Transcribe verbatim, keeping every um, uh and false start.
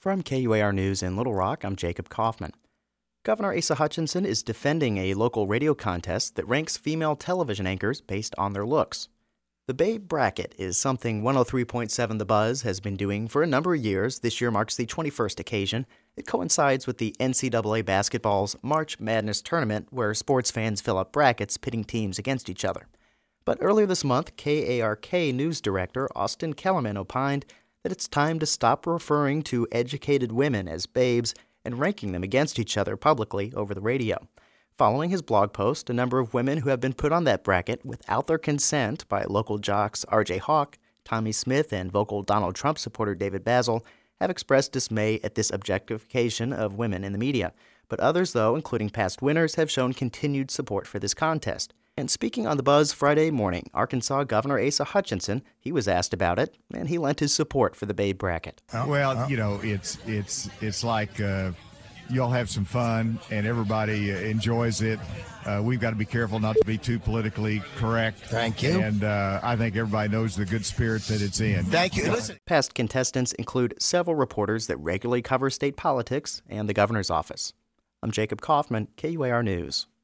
From K U A R News in Little Rock, I'm Jacob Kaufman. Governor Asa Hutchinson is defending a local radio contest that ranks female television anchors based on their looks. The Babe Bracket is something one oh three point seven The Buzz has been doing for a number of years. This year marks the twenty-first occasion. It coincides with the N C double A basketball's March Madness tournament, where sports fans fill up brackets pitting teams against each other. But earlier this month, K A R K News Director Austin Kellerman opined that it's time to stop referring to educated women as babes and ranking them against each other publicly over the radio. Following his blog post, a number of women who have been put on that bracket without their consent by local jocks R J Hawk, Tommy Smith, and vocal Donald Trump supporter David Basil have expressed dismay at this objectification of women in the media. But others, though, including past winners, have shown continued support for this contest. And speaking on The Buzz Friday morning, Arkansas Governor Asa Hutchinson, he was asked about it, and he lent his support for the Babe Bracket. Well, you know, it's it's it's like uh, you all have some fun, and everybody uh, enjoys it. Uh, we've got to be careful not to be too politically correct. Thank you. And uh, I think everybody knows the good spirit that it's in. Thank you. Listen. Past contestants include several reporters that regularly cover state politics and the governor's office. I'm Jacob Kaufman, K U A R News.